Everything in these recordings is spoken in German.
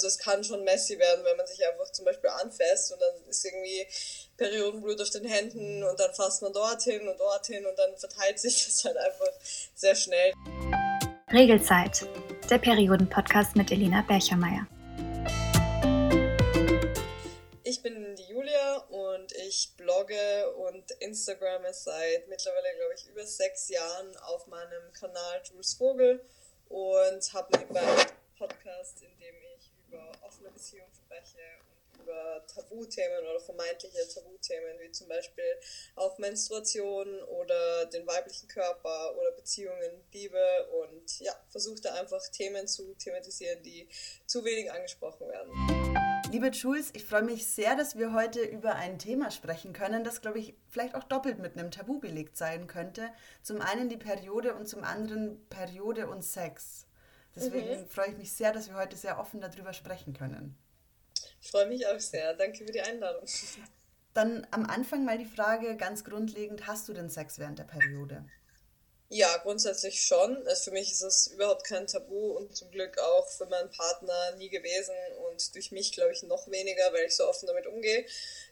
Also es kann schon messy werden, wenn man sich einfach zum Beispiel anfasst und dann ist irgendwie Periodenblut auf den Händen und dann fasst man dorthin und dann verteilt sich das halt einfach sehr schnell. Regelzeit, der Perioden-Podcast mit Elena Berchermeier. Ich bin die Julia und ich blogge und Instagramme seit mittlerweile, glaube ich, über 6 Jahren auf meinem Kanal Jules Vogel und habe nebenbei einen Podcast, in dem ich über offene Beziehungen spreche und über Tabuthemen oder vermeintliche Tabuthemen, wie zum Beispiel auch Menstruation oder den weiblichen Körper oder Beziehungen, Liebe und ja, versuche da einfach Themen zu thematisieren, die zu wenig angesprochen werden. Liebe Jules, ich freue mich sehr, dass wir heute über ein Thema sprechen können, das, glaube ich, vielleicht auch doppelt mit einem Tabu belegt sein könnte. Zum einen die Periode und zum anderen Periode und Sex. Deswegen freue ich mich sehr, dass wir heute sehr offen darüber sprechen können. Ich freue mich auch sehr. Danke für die Einladung. Dann am Anfang mal die Frage, ganz grundlegend, hast du denn Sex während der Periode? Ja, grundsätzlich schon. Also für mich ist es überhaupt kein Tabu und zum Glück auch für meinen Partner nie gewesen und durch mich, glaube ich, noch weniger, weil ich so offen damit umgehe.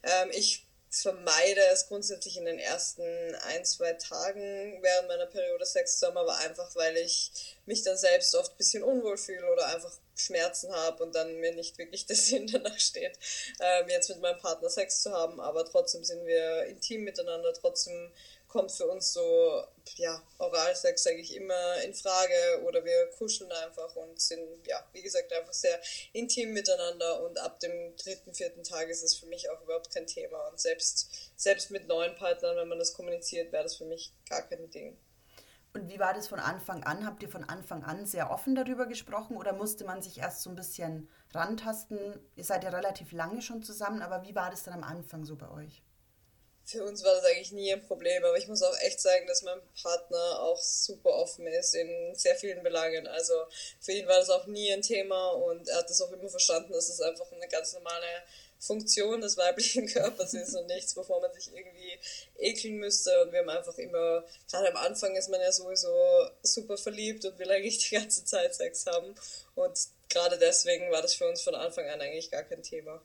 Ich vermeide es grundsätzlich in den ersten 1, 2 Tagen während meiner Periode Sex zu haben, aber einfach, weil ich mich dann selbst oft ein bisschen unwohl fühle oder einfach Schmerzen habe und dann mir nicht wirklich der Sinn danach steht, jetzt mit meinem Partner Sex zu haben, aber trotzdem sind wir intim miteinander, trotzdem kommt für uns so, ja, Oralsex eigentlich immer in Frage oder wir kuscheln einfach und sind, ja, wie gesagt, einfach sehr intim miteinander und ab dem 3., 4. Tag ist es für mich auch überhaupt kein Thema und selbst mit neuen Partnern, wenn man das kommuniziert, wäre das für mich gar kein Ding. Und wie war das von Anfang an? Habt ihr von Anfang an sehr offen darüber gesprochen oder musste man sich erst so ein bisschen rantasten? Ihr seid ja relativ lange schon zusammen, aber wie war das dann am Anfang so bei euch? Für uns war das eigentlich nie ein Problem, aber ich muss auch echt sagen, dass mein Partner auch super offen ist in sehr vielen Belangen. Also für ihn war das auch nie ein Thema und er hat das auch immer verstanden, dass es einfach eine ganz normale Funktion des weiblichen Körpers ist und nichts, bevor man sich irgendwie ekeln müsste. Und wir haben einfach immer, gerade am Anfang ist man ja sowieso super verliebt und will eigentlich die ganze Zeit Sex haben. Und gerade deswegen war das für uns von Anfang an eigentlich gar kein Thema.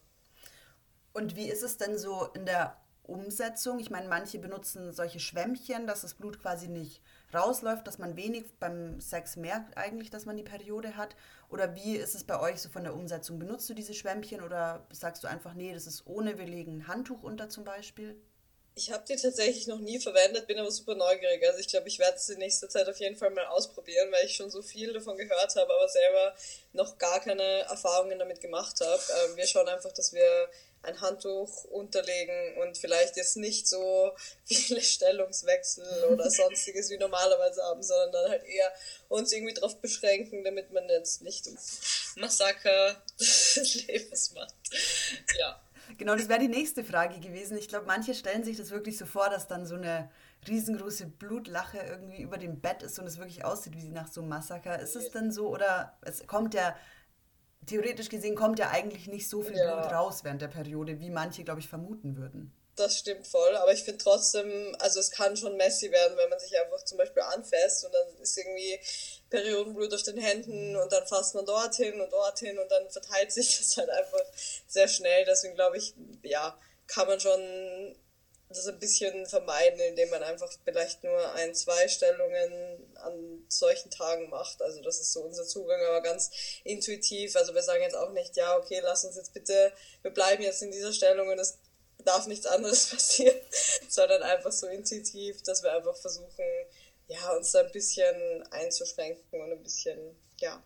Und wie ist es denn so in der Umsetzung? Ich meine, manche benutzen solche Schwämmchen, dass das Blut quasi nicht rausläuft, dass man wenig beim Sex merkt eigentlich, dass man die Periode hat. Oder wie ist es bei euch so von der Umsetzung? Benutzt du diese Schwämmchen oder sagst du einfach, nee, das ist ohne, wir legen ein Handtuch unter zum Beispiel? Ich habe die tatsächlich noch nie verwendet, bin aber super neugierig. Also ich glaube, ich werde es in nächster Zeit auf jeden Fall mal ausprobieren, weil ich schon so viel davon gehört habe, aber selber noch gar keine Erfahrungen damit gemacht habe. Wir schauen einfach, dass wir ein Handtuch unterlegen und vielleicht jetzt nicht so viele Stellungswechsel oder sonstiges wie normalerweise haben, sondern dann halt eher uns irgendwie darauf beschränken, damit man jetzt nicht Massaker des Lebens macht. Ja. Genau, das wäre die nächste Frage gewesen. Ich glaube, manche stellen sich das wirklich so vor, dass dann so eine riesengroße Blutlache irgendwie über dem Bett ist und es wirklich aussieht wie nach so einem Massaker. Ist es denn so oder es kommt ja, theoretisch gesehen, kommt ja eigentlich nicht so viel Blut Ja, raus während der Periode, wie manche, glaube ich, vermuten würden? das stimmt voll, aber ich finde trotzdem, also es kann schon messy werden, wenn man sich einfach zum Beispiel anfasst und dann ist irgendwie Periodenblut auf den Händen und dann fasst man dorthin und dann verteilt sich das halt einfach sehr schnell. Deswegen glaube ich, ja, kann man schon das ein bisschen vermeiden, indem man einfach vielleicht nur 1, 2 Stellungen an solchen Tagen macht. Also das ist so unser Zugang, aber ganz intuitiv. Also wir sagen jetzt auch nicht, ja, okay, lass uns jetzt bitte, wir bleiben jetzt in dieser Stellung und es darf nichts anderes passieren, sondern einfach so intuitiv, dass wir einfach versuchen, ja, uns da ein bisschen einzuschränken und ein bisschen, ja,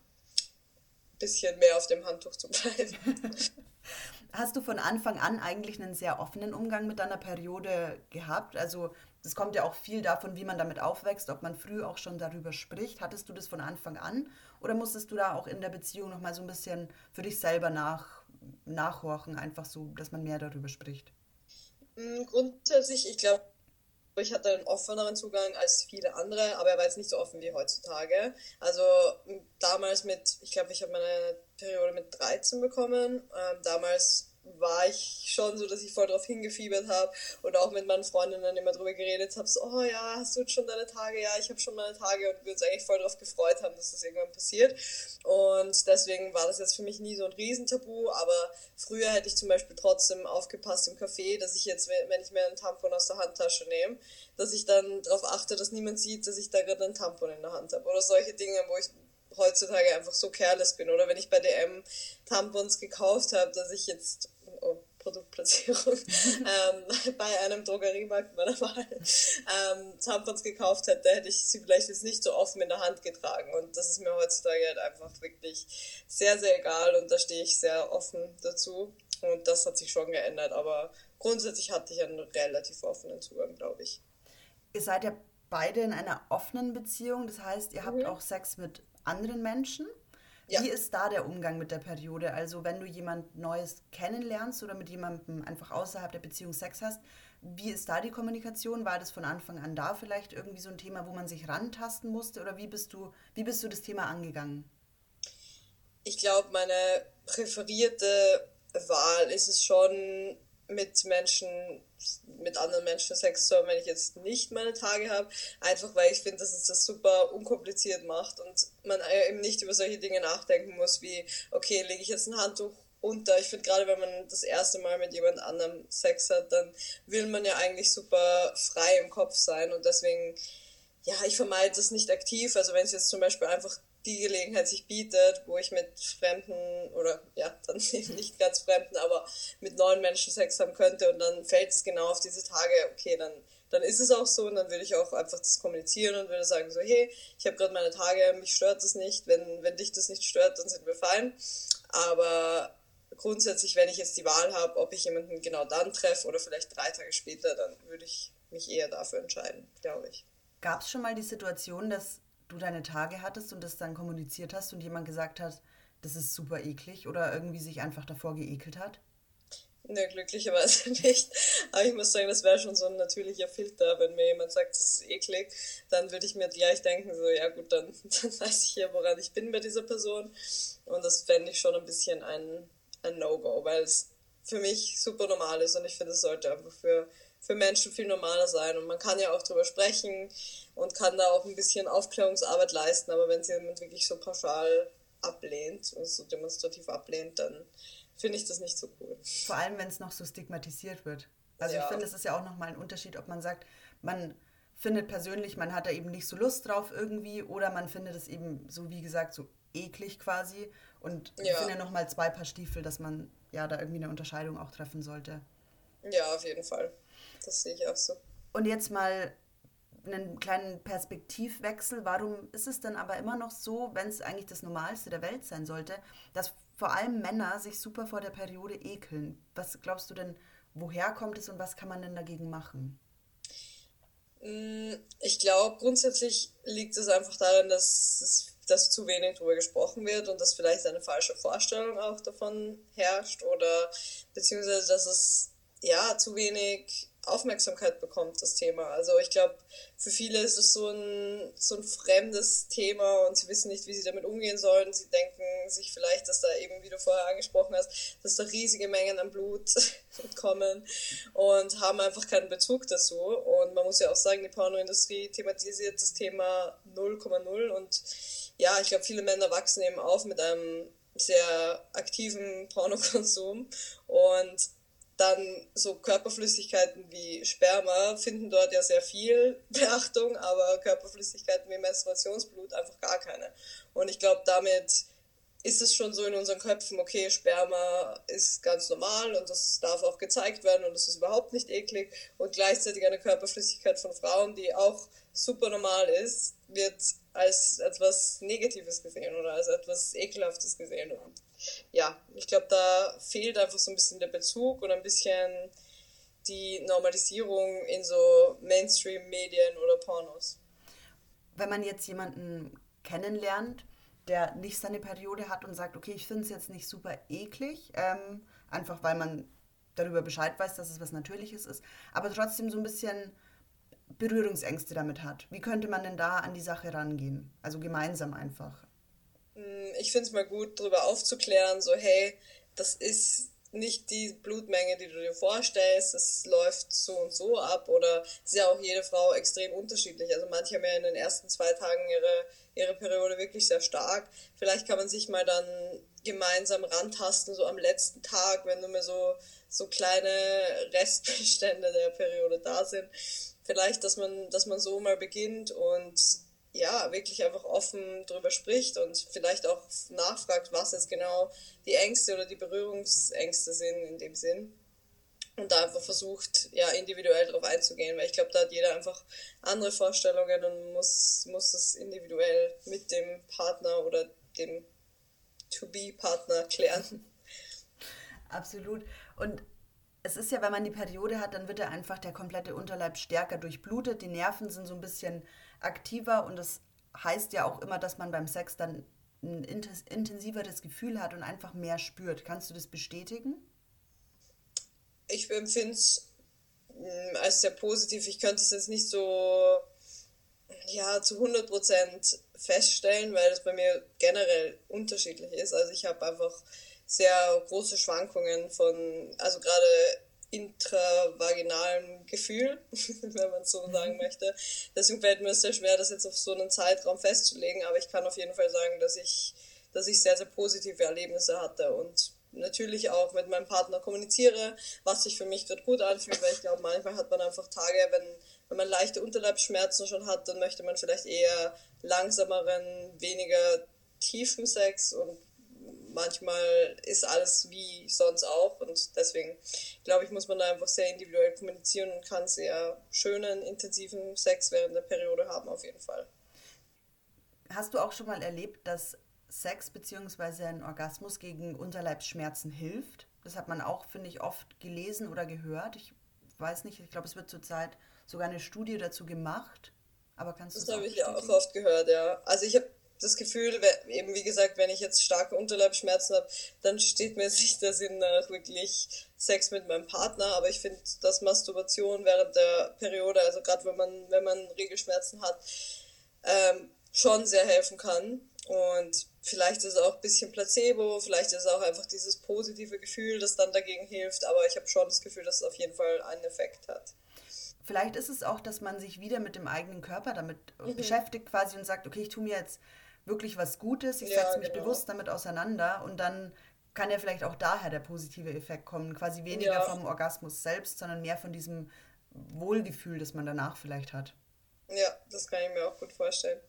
ein bisschen mehr auf dem Handtuch zu bleiben. Hast du von Anfang an eigentlich einen sehr offenen Umgang mit deiner Periode gehabt? Also das kommt ja auch viel davon, wie man damit aufwächst, ob man früh auch schon darüber spricht. Hattest du das von Anfang an oder musstest du da auch in der Beziehung nochmal so ein bisschen für dich selber nachhorchen, einfach so, dass man mehr darüber spricht? Grundsätzlich, ich glaube, ich hatte einen offeneren Zugang als viele andere, aber er war jetzt nicht so offen wie heutzutage. Also damals ich glaube, ich habe meine Periode mit 13 bekommen. Damals war ich schon so, dass ich voll drauf hingefiebert habe und auch mit meinen Freundinnen immer drüber geredet habe, so, oh ja, hast du jetzt schon deine Tage? Ja, ich habe schon meine Tage, und wir uns eigentlich voll drauf gefreut haben, dass das irgendwann passiert. Und deswegen war das jetzt für mich nie so ein Riesentabu, aber früher hätte ich zum Beispiel trotzdem aufgepasst im Café, dass ich jetzt, wenn ich mir einen Tampon aus der Handtasche nehme, dass ich dann darauf achte, dass niemand sieht, dass ich da gerade einen Tampon in der Hand habe. Oder solche Dinge, wo ich heutzutage einfach so careless bin. Oder wenn ich bei DM Tampons gekauft habe, dass ich jetzt, Produktplatzierung, bei einem Drogeriemarkt meiner Wahl Tampons gekauft hätte, hätte ich sie vielleicht jetzt nicht so offen in der Hand getragen. Und das ist mir heutzutage halt einfach wirklich sehr, sehr egal, und da stehe ich sehr offen dazu. Und das hat sich schon geändert, aber grundsätzlich hatte ich einen relativ offenen Zugang, glaube ich. Ihr seid ja beide in einer offenen Beziehung, das heißt, ihr habt auch Sex mit anderen Menschen. Ja. Wie ist da der Umgang mit der Periode? Also wenn du jemand Neues kennenlernst oder mit jemandem einfach außerhalb der Beziehung Sex hast, wie ist da die Kommunikation? War das von Anfang an da vielleicht irgendwie so ein Thema, wo man sich rantasten musste? Oder wie bist du das Thema angegangen? Ich glaube, meine präferierte Wahl ist es schon, mit anderen Menschen Sex zu haben, wenn ich jetzt nicht meine Tage habe. Einfach weil ich finde, dass es das super unkompliziert macht und man eben nicht über solche Dinge nachdenken muss, wie, okay, lege ich jetzt ein Handtuch unter. Ich finde, gerade wenn man das erste Mal mit jemand anderem Sex hat, dann will man ja eigentlich super frei im Kopf sein, und deswegen, ja, ich vermeide das nicht aktiv. Also wenn es jetzt zum Beispiel einfach die Gelegenheit sich bietet, wo ich mit Fremden, oder ja, dann eben nicht ganz Fremden, aber mit neuen Menschen Sex haben könnte, und dann fällt es genau auf diese Tage, okay, dann ist es auch so, und dann würde ich auch einfach das kommunizieren und würde sagen so, hey, ich habe gerade meine Tage, mich stört das nicht, wenn dich das nicht stört, dann sind wir fein. Aber grundsätzlich, wenn ich jetzt die Wahl habe, ob ich jemanden genau dann treffe oder vielleicht 3 Tage später, dann würde ich mich eher dafür entscheiden, glaube ich. Gab es schon mal die Situation, dass du deine Tage hattest und das dann kommuniziert hast und jemand gesagt hat, das ist super eklig oder irgendwie sich einfach davor geekelt hat? Ne, glücklicherweise nicht. Aber ich muss sagen, das wäre schon so ein natürlicher Filter. Wenn mir jemand sagt, das ist eklig, dann würde ich mir gleich denken, so, ja gut, dann weiß ich ja, woran ich bin bei dieser Person. Und das fände ich schon ein bisschen ein No-Go, weil es für mich super normal ist, und ich finde, es sollte einfach für Menschen viel normaler sein. Und man kann ja auch drüber sprechen und kann da auch ein bisschen Aufklärungsarbeit leisten, aber wenn es jemand wirklich so pauschal ablehnt und so demonstrativ ablehnt, dann finde ich das nicht so cool. Vor allem, wenn es noch so stigmatisiert wird. Also ich Ja, finde, es ist ja auch nochmal ein Unterschied, ob man sagt, man findet persönlich, man hat da eben nicht so Lust drauf irgendwie, oder man findet es eben so, wie gesagt, so eklig quasi. Und ich ja, finde ja nochmal zwei Paar Stiefel, dass man ja da irgendwie eine Unterscheidung auch treffen sollte. ja, auf jeden Fall. Das sehe ich auch so. Und jetzt mal einen kleinen Perspektivwechsel. Warum ist es denn aber immer noch so, wenn es eigentlich das Normalste der Welt sein sollte, dass vor allem Männer sich super vor der Periode ekeln? Was glaubst du denn, woher kommt es und was kann man denn dagegen machen? Ich glaube, grundsätzlich liegt es einfach daran, dass zu wenig darüber gesprochen wird und dass vielleicht eine falsche Vorstellung auch davon herrscht, oder beziehungsweise dass es ja zu wenig Aufmerksamkeit bekommt, das Thema. Also ich glaube, für viele ist es so ein fremdes Thema und sie wissen nicht, wie sie damit umgehen sollen. Sie denken sich vielleicht, dass da eben, wie du vorher angesprochen hast, dass da riesige Mengen an Blut kommen, und haben einfach keinen Bezug dazu. Und man muss ja auch sagen, die Pornoindustrie thematisiert das Thema 0,0, und ja, ich glaube, viele Männer wachsen eben auf mit einem sehr aktiven Pornokonsum, und dann so Körperflüssigkeiten wie Sperma finden dort ja sehr viel Beachtung, aber Körperflüssigkeiten wie Menstruationsblut einfach gar keine. Und ich glaube, damit ist es schon so in unseren Köpfen, okay, Sperma ist ganz normal und das darf auch gezeigt werden und das ist überhaupt nicht eklig, und gleichzeitig eine Körperflüssigkeit von Frauen, die auch super normal ist, wird als etwas Negatives gesehen oder als etwas Ekelhaftes gesehen. Und ja, ich glaube, da fehlt einfach so ein bisschen der Bezug und ein bisschen die Normalisierung in so Mainstream-Medien oder Pornos. Wenn man jetzt jemanden kennenlernt, der nicht seine Periode hat und sagt, okay, ich finde es jetzt nicht super eklig, einfach weil man darüber Bescheid weiß, dass es was Natürliches ist, aber trotzdem so ein bisschen Berührungsängste damit hat. Wie könnte man denn da an die Sache rangehen? Also gemeinsam einfach. Ich finde es mal gut, darüber aufzuklären, so hey, das ist nicht die Blutmenge, die du dir vorstellst, es läuft so und so ab, oder ist ja auch jede Frau extrem unterschiedlich. Also manche haben ja in den ersten 2 Tagen ihre Periode wirklich sehr stark. Vielleicht kann man sich mal dann gemeinsam rantasten, so am letzten Tag, wenn nur mehr so kleine Restbestände der Periode da sind. Vielleicht, dass man so mal beginnt und ja, wirklich einfach offen drüber spricht und vielleicht auch nachfragt, was jetzt genau die Ängste oder die Berührungsängste sind in dem Sinn. Und da einfach versucht, ja, individuell drauf einzugehen, weil ich glaube, da hat jeder einfach andere Vorstellungen und muss es individuell mit dem Partner oder dem To-Be-Partner klären. Absolut. Und es ist ja, wenn man die Periode hat, dann wird ja einfach der komplette Unterleib stärker durchblutet, die Nerven sind so ein bisschen aktiver und das heißt ja auch immer, dass man beim Sex dann ein intensiveres Gefühl hat und einfach mehr spürt. Kannst du das bestätigen? Ich empfinde es als sehr positiv. Ich könnte es jetzt nicht so, ja, zu 100% feststellen, weil das bei mir generell unterschiedlich ist. Also ich habe einfach sehr große Schwankungen von, also gerade intravaginalem Gefühl, wenn man es so sagen möchte. Deswegen fällt mir es sehr schwer, das jetzt auf so einen Zeitraum festzulegen, aber ich kann auf jeden Fall sagen, dass ich sehr, sehr positive Erlebnisse hatte und natürlich auch mit meinem Partner kommuniziere, was sich für mich gerade gut anfühlt, weil ich glaube, manchmal hat man einfach Tage, wenn man leichte Unterleibsschmerzen schon hat, dann möchte man vielleicht eher langsameren, weniger tiefen Sex und manchmal ist alles wie sonst auch und deswegen glaube ich, muss man da einfach sehr individuell kommunizieren und kann sehr schönen, intensiven Sex während der Periode haben auf jeden Fall. Hast du auch schon mal erlebt, dass Sex bzw. ein Orgasmus gegen Unterleibsschmerzen hilft? Das hat man auch, finde ich, oft gelesen oder gehört. Ich weiß nicht, ich glaube, es wird zurzeit sogar eine Studie dazu gemacht. Aber kannst du Das es auch habe ich auch bestätigen? oft gehört, ja. Also ich habe das Gefühl, eben wie gesagt, wenn ich jetzt starke Unterleibsschmerzen habe, dann steht mir nicht der Sinn nach wirklich Sex mit meinem Partner. Aber ich finde, dass Masturbation während der Periode, also gerade wenn man Regelschmerzen hat, schon sehr helfen kann. Und vielleicht ist es auch ein bisschen Placebo, vielleicht ist es auch einfach dieses positive Gefühl, das dann dagegen hilft. Aber ich habe schon das Gefühl, dass es auf jeden Fall einen Effekt hat. Vielleicht ist es auch, dass man sich wieder mit dem eigenen Körper damit Mhm. beschäftigt quasi und sagt, okay, ich tue mir jetzt wirklich was Gutes, ich Ja, setze mich genau. bewusst damit auseinander und dann kann ja vielleicht auch daher der positive Effekt kommen. Quasi weniger Ja, vom Orgasmus selbst, sondern mehr von diesem Wohlgefühl, das man danach vielleicht hat. ja, das kann ich mir auch gut vorstellen.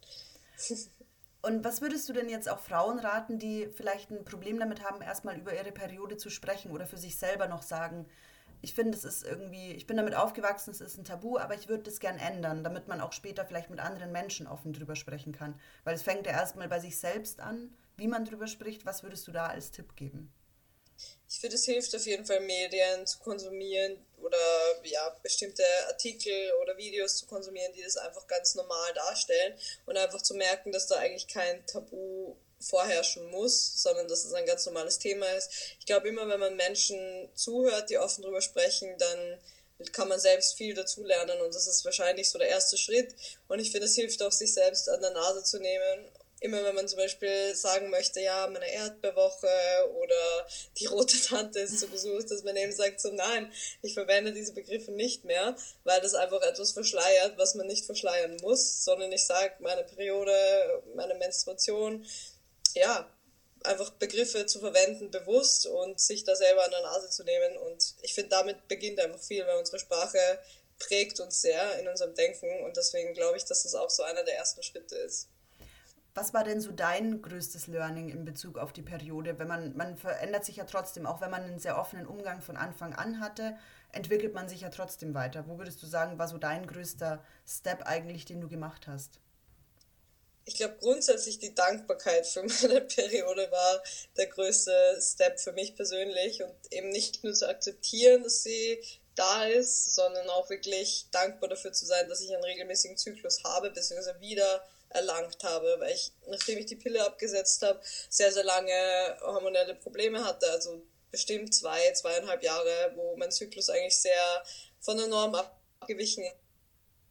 Und was würdest du denn jetzt auch Frauen raten, die vielleicht ein Problem damit haben, erstmal über ihre Periode zu sprechen oder für sich selber noch sagen, ich finde, es ist irgendwie, ich bin damit aufgewachsen, es ist ein Tabu, aber ich würde das gern ändern, damit man auch später vielleicht mit anderen Menschen offen drüber sprechen kann. Weil es fängt ja erstmal bei sich selbst an, wie man drüber spricht. Was würdest du da als Tipp geben? Ich finde, es hilft auf jeden Fall, Medien zu konsumieren oder ja, bestimmte Artikel oder Videos zu konsumieren, die das einfach ganz normal darstellen und einfach zu merken, dass da eigentlich kein Tabu vorherrschen muss, sondern dass es ein ganz normales Thema ist. Ich glaube, immer wenn man Menschen zuhört, die offen drüber sprechen, dann kann man selbst viel dazulernen und das ist wahrscheinlich so der erste Schritt. Und ich finde, es hilft auch, sich selbst an der Nase zu nehmen. Immer wenn man zum Beispiel sagen möchte, ja, meine Erdbeerwoche oder die rote Tante ist zu Besuch, dass man eben sagt, so nein, ich verwende diese Begriffe nicht mehr, weil das einfach etwas verschleiert, was man nicht verschleiern muss, sondern ich sage, meine Periode, meine Menstruation, ja, einfach Begriffe zu verwenden, bewusst und sich da selber an der Nase zu nehmen. Und ich finde, damit beginnt einfach viel, weil unsere Sprache prägt uns sehr in unserem Denken und deswegen glaube ich, dass das auch so einer der ersten Schritte ist. Was war denn so dein größtes Learning in Bezug auf die Periode? Wenn man verändert sich ja trotzdem, auch wenn man einen sehr offenen Umgang von Anfang an hatte, entwickelt man sich ja trotzdem weiter. Wo würdest du sagen, war so dein größter Step eigentlich, den du gemacht hast? Ich glaube grundsätzlich die Dankbarkeit für meine Periode war der größte Step für mich persönlich und eben nicht nur zu akzeptieren, dass sie da ist, sondern auch wirklich dankbar dafür zu sein, dass ich einen regelmäßigen Zyklus habe, beziehungsweise wieder erlangt habe, weil ich, nachdem ich die Pille abgesetzt habe, sehr, sehr lange hormonelle Probleme hatte, also bestimmt 2, 2,5 Jahre, wo mein Zyklus eigentlich sehr von der Norm abgewichen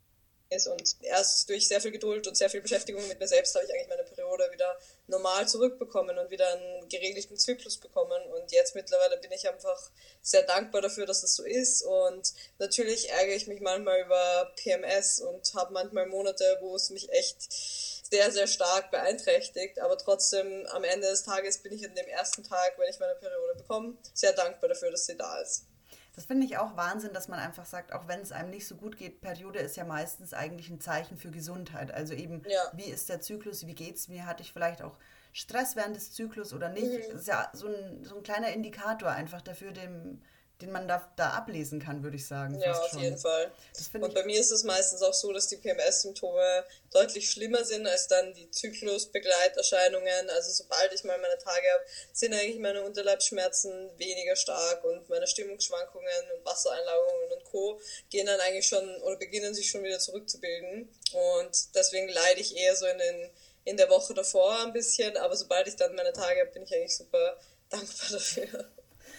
ist. Und erst durch sehr viel Geduld und sehr viel Beschäftigung mit mir selbst habe ich eigentlich meine Periode wieder normal zurückbekommen und wieder einen geregelten Zyklus bekommen. Und jetzt mittlerweile bin ich einfach sehr dankbar dafür, dass das so ist. Und natürlich ärgere ich mich manchmal über PMS und habe manchmal Monate, wo es mich echt sehr, sehr stark beeinträchtigt. Aber trotzdem, am Ende des Tages bin ich an dem ersten Tag, wenn ich meine Periode bekomme, sehr dankbar dafür, dass sie da ist. Das finde ich auch Wahnsinn, dass man einfach sagt, auch wenn es einem nicht so gut geht, Periode ist ja meistens eigentlich ein Zeichen für Gesundheit. Also eben, Ja. wie ist der Zyklus, wie geht's mir, hatte ich vielleicht auch Stress während des Zyklus oder nicht. Das ist ja so ein kleiner Indikator einfach dafür, den man da ablesen kann, würde ich sagen, Ja, fast auf jeden schon. Fall. Das finde Und ich, bei mir ist es meistens auch so, dass die PMS-Symptome deutlich schlimmer sind als dann die Zyklusbegleiterscheinungen. Also sobald ich mal meine Tage habe, sind eigentlich meine Unterleibsschmerzen weniger stark und meine Stimmungsschwankungen und Wassereinlagerungen und Co. gehen dann eigentlich schon oder beginnen sich schon wieder zurückzubilden. Und deswegen leide ich eher so in der Woche davor ein bisschen, aber sobald ich dann meine Tage habe, bin ich eigentlich super dankbar dafür.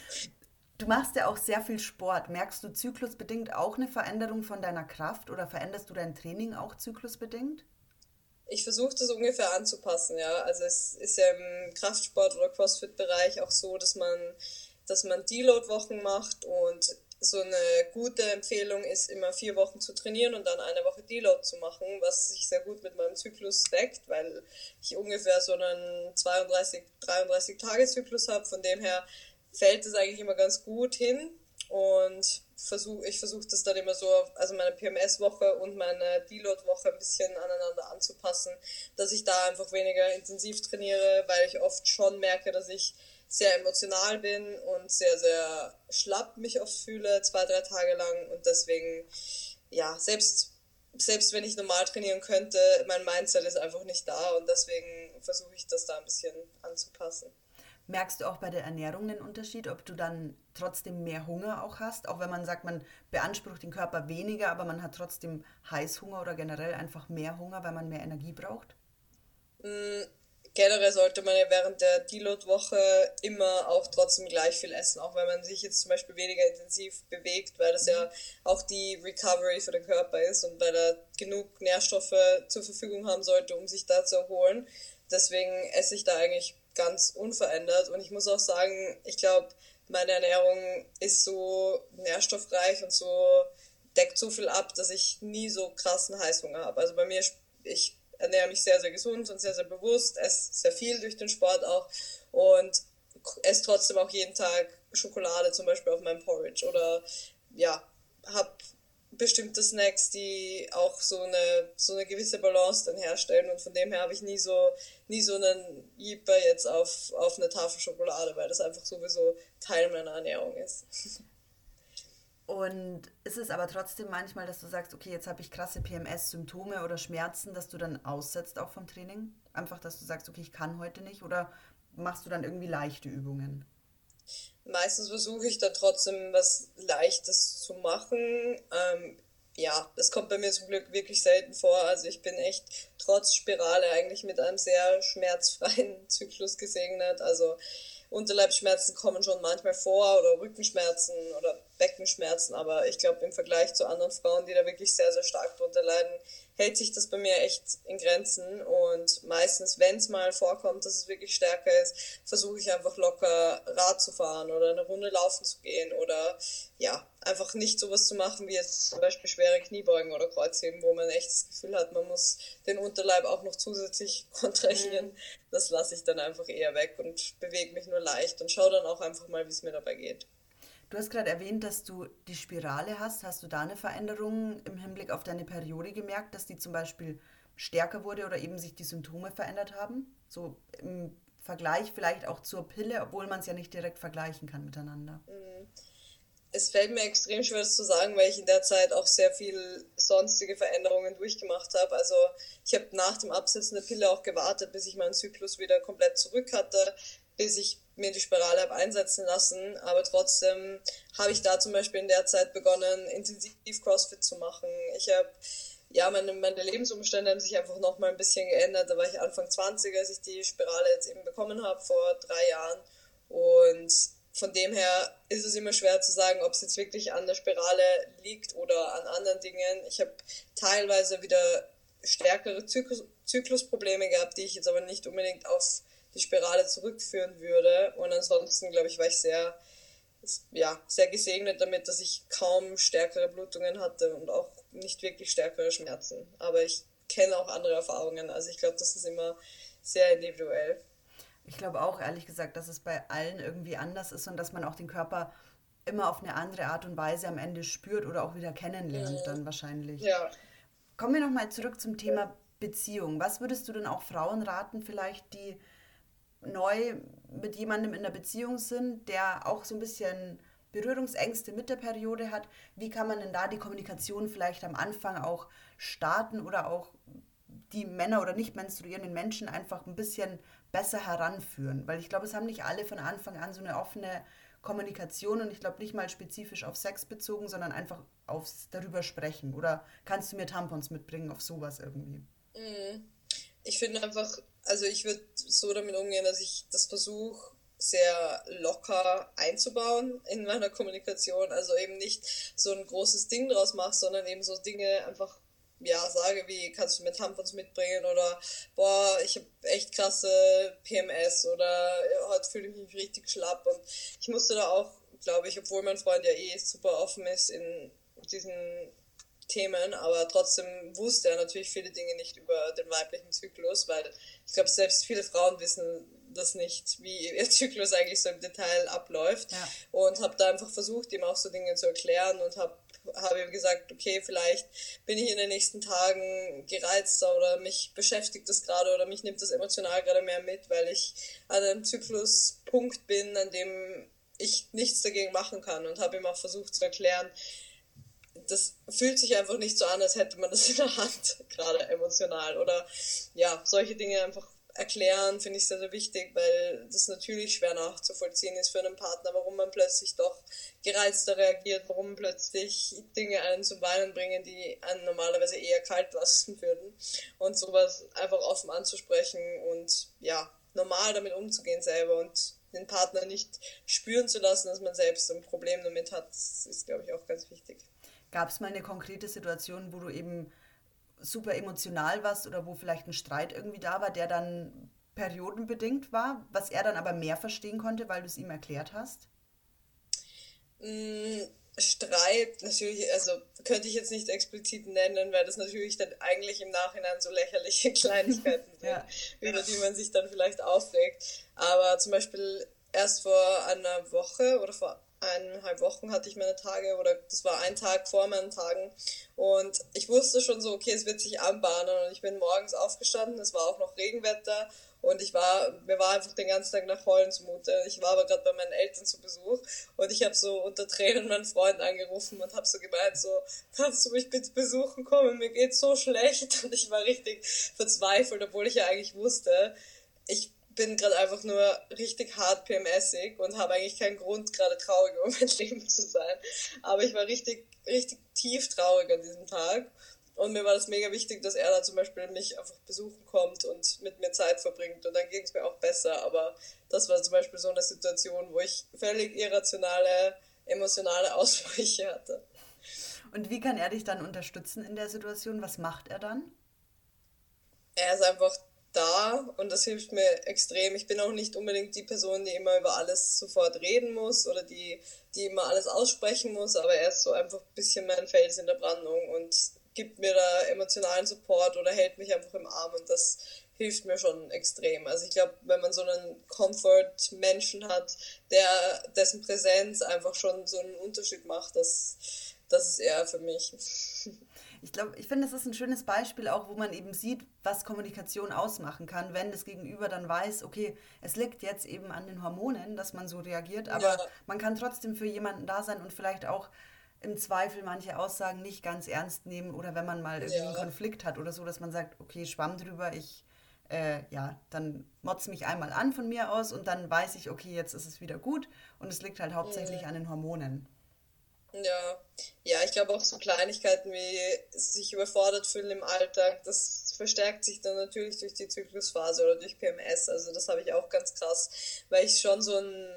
du machst ja auch sehr viel Sport. Merkst du zyklusbedingt auch eine Veränderung von deiner Kraft oder veränderst du dein Training auch zyklusbedingt? Ich versuche das ungefähr anzupassen, ja. Also es ist ja im Kraftsport- oder CrossFit-Bereich auch so, dass man Deload-Wochen macht und so eine gute Empfehlung ist, immer 4 Wochen zu trainieren und dann eine Woche Deload zu machen, was sich sehr gut mit meinem Zyklus deckt, weil ich ungefähr so einen 32, 33 Tage-Zyklus habe. Von dem her fällt es eigentlich immer ganz gut hin und ich versuche das dann immer so, also meine PMS-Woche und meine Deload-Woche ein bisschen aneinander anzupassen, dass ich da einfach weniger intensiv trainiere, weil ich oft schon merke, dass ich sehr emotional bin und sehr, sehr schlapp mich oft fühle, 2, 3 Tage lang und deswegen, ja, selbst wenn ich normal trainieren könnte, mein Mindset ist einfach nicht da und deswegen versuche ich das da ein bisschen anzupassen. Merkst du auch bei der Ernährung den Unterschied, ob du dann trotzdem mehr Hunger auch hast? Auch wenn man sagt, man beansprucht den Körper weniger, aber man hat trotzdem Heißhunger oder generell einfach mehr Hunger, weil man mehr Energie braucht? Mm, Generell sollte man ja während der Deload-Woche immer auch trotzdem gleich viel essen, auch wenn man sich jetzt zum Beispiel weniger intensiv bewegt, weil das ja auch die Recovery für den Körper ist und weil er genug Nährstoffe zur Verfügung haben sollte, um sich da zu erholen. Deswegen esse ich da eigentlich ganz unverändert und ich muss auch sagen, ich glaube, meine Ernährung ist so nährstoffreich und so deckt so viel ab, dass ich nie so krassen Heißhunger habe. Also bei mir, ich ernähre mich sehr, sehr gesund und sehr, sehr bewusst, esse sehr viel durch den Sport auch und esse trotzdem auch jeden Tag Schokolade zum Beispiel auf meinem Porridge oder ja, habe bestimmte Snacks, die auch so eine gewisse Balance dann herstellen und von dem her habe ich nie so einen Jeeper jetzt auf eine Tafel Schokolade, weil das einfach sowieso Teil meiner Ernährung ist. Und ist es aber trotzdem manchmal, dass du sagst, okay, jetzt habe ich krasse PMS-Symptome oder Schmerzen, dass du dann aussetzt auch vom Training? Einfach, dass du sagst, okay, ich kann heute nicht oder machst du dann irgendwie leichte Übungen? Meistens versuche ich dann trotzdem was Leichtes zu machen. Ja, das kommt bei mir zum Glück wirklich selten vor. Also ich bin echt trotz Spirale eigentlich mit einem sehr schmerzfreien Zyklus gesegnet. Also Unterleibsschmerzen kommen schon manchmal vor oder Rückenschmerzen oder Beckenschmerzen, aber ich glaube im Vergleich zu anderen Frauen, die da wirklich sehr, sehr stark drunter leiden, hält sich das bei mir echt in Grenzen und meistens, wenn es mal vorkommt, dass es wirklich stärker ist, versuche ich einfach locker Rad zu fahren oder eine Runde laufen zu gehen oder ja, einfach nicht sowas zu machen wie jetzt zum Beispiel schwere Kniebeugen oder Kreuzheben, wo man echt das Gefühl hat, man muss den Unterleib auch noch zusätzlich kontrahieren. Das lasse ich dann einfach eher weg und bewege mich nur leicht und schaue dann auch einfach mal, wie es mir dabei geht. Du hast gerade erwähnt, dass du die Spirale hast. Hast du da eine Veränderung im Hinblick auf deine Periode gemerkt, dass die zum Beispiel stärker wurde oder eben sich die Symptome verändert haben? So im Vergleich vielleicht auch zur Pille, obwohl man es ja nicht direkt vergleichen kann miteinander. Es fällt mir extrem schwer, das zu sagen, weil ich in der Zeit auch sehr viel sonstige Veränderungen durchgemacht habe. Also ich habe nach dem Absetzen der Pille auch gewartet, bis ich meinen Zyklus wieder komplett zurück hatte, bis ich mir die Spirale habe einsetzen lassen. Aber trotzdem habe ich da zum Beispiel in der Zeit begonnen, intensiv CrossFit zu machen. Ich habe, ja, meine Lebensumstände haben sich einfach noch mal ein bisschen geändert. Da war ich Anfang 20, als ich die Spirale jetzt eben bekommen habe, vor 3 Jahren. Und von dem her ist es immer schwer zu sagen, ob es jetzt wirklich an der Spirale liegt oder an anderen Dingen. Ich habe teilweise wieder stärkere Zyklusprobleme gehabt, die ich jetzt aber nicht unbedingt auf die Spirale zurückführen würde. Und ansonsten, glaube ich, war ich sehr gesegnet damit, dass ich kaum stärkere Blutungen hatte und auch nicht wirklich stärkere Schmerzen. Aber ich kenne auch andere Erfahrungen. Also ich glaube, das ist immer sehr individuell. Ich glaube auch, ehrlich gesagt, dass es bei allen irgendwie anders ist und dass man auch den Körper immer auf eine andere Art und Weise am Ende spürt oder auch wieder kennenlernt dann wahrscheinlich. Ja. Kommen wir nochmal zurück zum Thema Beziehung. Was würdest du denn auch Frauen raten, vielleicht, die neu mit jemandem in der Beziehung sind, der auch so ein bisschen Berührungsängste mit der Periode hat? Wie kann man denn da die Kommunikation vielleicht am Anfang auch starten oder auch die Männer oder nicht menstruierenden Menschen einfach ein bisschen besser heranführen? Weil ich glaube, es haben nicht alle von Anfang an so eine offene Kommunikation und ich glaube nicht mal spezifisch auf Sex bezogen, sondern einfach aufs darüber sprechen. Oder kannst du mir Tampons mitbringen auf sowas irgendwie? Ich finde einfach, also ich würde so damit umgehen, dass ich das versuche, sehr locker einzubauen in meiner Kommunikation. Also eben nicht so ein großes Ding draus mache, sondern eben so Dinge einfach, ja, sage wie, kannst du mir Tampons mitbringen oder boah, ich habe echt krasse PMS oder heute fühle ich mich richtig schlapp. Und ich musste da auch, glaube ich, obwohl mein Freund ja super offen ist in diesen Themen, aber trotzdem wusste er natürlich viele Dinge nicht über den weiblichen Zyklus, weil ich glaube, selbst viele Frauen wissen das nicht, wie ihr Zyklus eigentlich so im Detail abläuft. Ja. Und habe da einfach versucht, ihm auch so Dinge zu erklären und habe ihm gesagt, okay, vielleicht bin ich in den nächsten Tagen gereizter oder mich beschäftigt das gerade oder mich nimmt das emotional gerade mehr mit, weil ich an einem Zykluspunkt bin, an dem ich nichts dagegen machen kann, und habe ihm auch versucht zu erklären, das fühlt sich einfach nicht so an, als hätte man das in der Hand, gerade emotional. Oder ja, solche Dinge einfach erklären, finde ich sehr, sehr wichtig, weil das natürlich schwer nachzuvollziehen ist für einen Partner, warum man plötzlich doch gereizter reagiert, warum plötzlich Dinge einen zum Weinen bringen, die einen normalerweise eher kalt lassen würden. Und sowas einfach offen anzusprechen und ja, normal damit umzugehen selber und den Partner nicht spüren zu lassen, dass man selbst ein Problem damit hat, das ist, glaube ich, auch ganz wichtig. Gab es mal eine konkrete Situation, wo du eben super emotional warst oder wo vielleicht ein Streit irgendwie da war, der dann periodenbedingt war, was er dann aber mehr verstehen konnte, weil du es ihm erklärt hast? Streit, natürlich, also könnte ich jetzt nicht explizit nennen, weil das natürlich dann eigentlich im Nachhinein so lächerliche Kleinigkeiten sind, Ja. über die man sich dann vielleicht aufregt. Aber zum Beispiel erst vor einer Woche oder vor 1,5 Wochen hatte ich meine Tage, oder das war ein Tag vor meinen Tagen, und ich wusste schon so, okay, es wird sich anbahnen, und ich bin morgens aufgestanden, es war auch noch Regenwetter und mir war einfach den ganzen Tag nach Heulen zumute. Ich war aber gerade bei meinen Eltern zu Besuch und ich habe so unter Tränen meinen Freund angerufen und habe so gemeint, so, kannst du mich bitte besuchen kommen, mir geht's so schlecht, und ich war richtig verzweifelt, obwohl ich ja eigentlich wusste, ich bin gerade einfach nur richtig hart PMSig und habe eigentlich keinen Grund, gerade traurig um mein Leben zu sein. Aber ich war richtig, richtig tief traurig an diesem Tag. Und mir war das mega wichtig, dass er da zum Beispiel mich einfach besuchen kommt und mit mir Zeit verbringt. Und dann ging es mir auch besser. Aber das war zum Beispiel so eine Situation, wo ich völlig irrationale, emotionale Ausbrüche hatte. Und wie kann er dich dann unterstützen in der Situation? Was macht er dann? Er ist einfach da und das hilft mir extrem. Ich bin auch nicht unbedingt die Person, die immer über alles sofort reden muss oder die immer alles aussprechen muss, aber er ist so einfach ein bisschen mein Fels in der Brandung und gibt mir da emotionalen Support oder hält mich einfach im Arm, und das hilft mir schon extrem. Also ich glaube, wenn man so einen Comfort-Menschen hat, dessen Präsenz einfach schon so einen Unterschied macht, das ist er für mich. Ich glaube, ich finde, das ist ein schönes Beispiel auch, wo man eben sieht, was Kommunikation ausmachen kann, wenn das Gegenüber dann weiß, okay, es liegt jetzt eben an den Hormonen, dass man so reagiert, aber Ja, man kann trotzdem für jemanden da sein und vielleicht auch im Zweifel manche Aussagen nicht ganz ernst nehmen oder wenn man mal irgendwie einen ja, Konflikt hat oder so, dass man sagt, okay, Schwamm drüber, ja, dann motz mich einmal an von mir aus und dann weiß ich, okay, jetzt ist es wieder gut und es liegt halt hauptsächlich an den Hormonen. ja. Ja, ich glaube auch so Kleinigkeiten wie sich überfordert fühlen im Alltag, das verstärkt sich dann natürlich durch die Zyklusphase oder durch PMS. Also das habe ich auch ganz krass, weil ich schon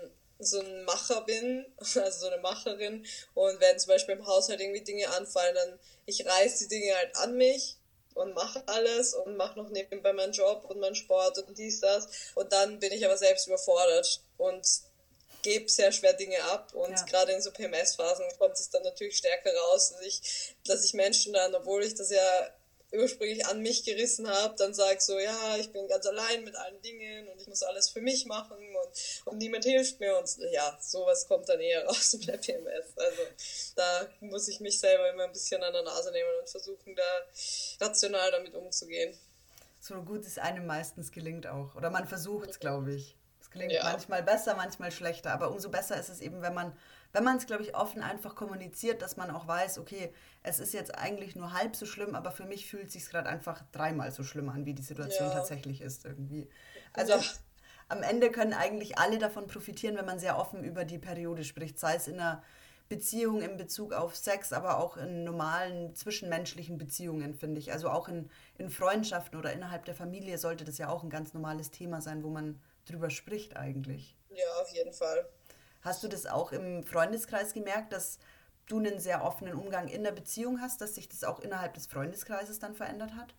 so ein Macher bin, also so eine Macherin, und wenn zum Beispiel im Haushalt irgendwie Dinge anfallen, dann ich reiß die Dinge halt an mich und mache alles und mache noch nebenbei meinen Job und meinen Sport und dies, das, und dann bin ich aber selbst überfordert und gebe sehr schwer Dinge ab, und gerade in so PMS-Phasen kommt es dann natürlich stärker raus, dass ich Menschen dann, obwohl ich das ja ursprünglich an mich gerissen habe, dann sage so, ja, ich bin ganz allein mit allen Dingen und ich muss alles für mich machen und niemand hilft mir, und ja, sowas kommt dann eher raus in der PMS. Also da muss ich mich selber immer ein bisschen an der Nase nehmen und versuchen, da rational damit umzugehen. So gut es einem meistens gelingt auch. Oder man versucht es, glaube ich. Es gelingt manchmal besser, manchmal schlechter. Aber umso besser ist es eben, wenn man es, glaube ich, offen einfach kommuniziert, dass man auch weiß, okay, es ist jetzt eigentlich nur halb so schlimm, aber für mich fühlt es sich gerade einfach 3-mal so schlimm an, wie die Situation tatsächlich ist irgendwie. Also am Ende können eigentlich alle davon profitieren, wenn man sehr offen über die Periode spricht, sei es in einer Beziehung in Bezug auf Sex, aber auch in normalen zwischenmenschlichen Beziehungen, finde ich. Also auch in Freundschaften oder innerhalb der Familie sollte das ja auch ein ganz normales Thema sein, wo man drüber spricht eigentlich. Ja, auf jeden Fall. Hast du das auch im Freundeskreis gemerkt, dass du einen sehr offenen Umgang in der Beziehung hast, dass sich das auch innerhalb des Freundeskreises dann verändert hat?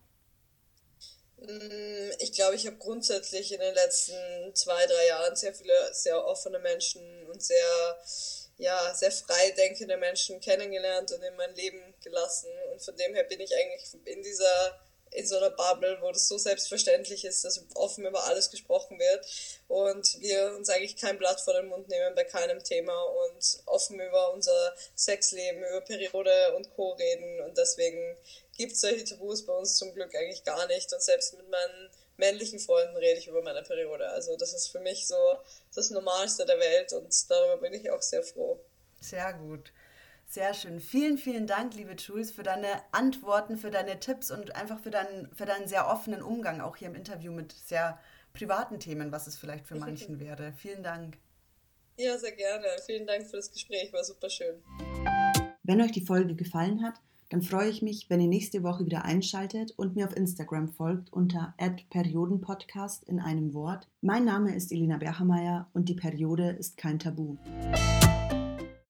Ich glaube, ich habe grundsätzlich in den letzten 2-3 Jahren sehr viele sehr offene Menschen und sehr frei denkende Menschen kennengelernt und in mein Leben gelassen. Und von dem her bin ich eigentlich in so einer Bubble, wo das so selbstverständlich ist, dass offen über alles gesprochen wird und wir uns eigentlich kein Blatt vor den Mund nehmen bei keinem Thema und offen über unser Sexleben, über Periode und Co. reden, und deswegen gibt es solche Tabus bei uns zum Glück eigentlich gar nicht, und selbst mit meinen männlichen Freunden rede ich über meine Periode. Also das ist für mich so das Normalste der Welt, und darüber bin ich auch sehr froh. Sehr gut. Sehr schön. Vielen, vielen Dank, liebe Jules, für deine Antworten, für deine Tipps und einfach für deinen sehr offenen Umgang, auch hier im Interview mit sehr privaten Themen, was es vielleicht für manchen wäre. Vielen Dank. Ja, sehr gerne. Vielen Dank für das Gespräch, war super schön. Wenn euch die Folge gefallen hat, dann freue ich mich, wenn ihr nächste Woche wieder einschaltet und mir auf Instagram folgt unter @periodenpodcast in einem Wort. Mein Name ist Elina Berchermeier und die Periode ist kein Tabu.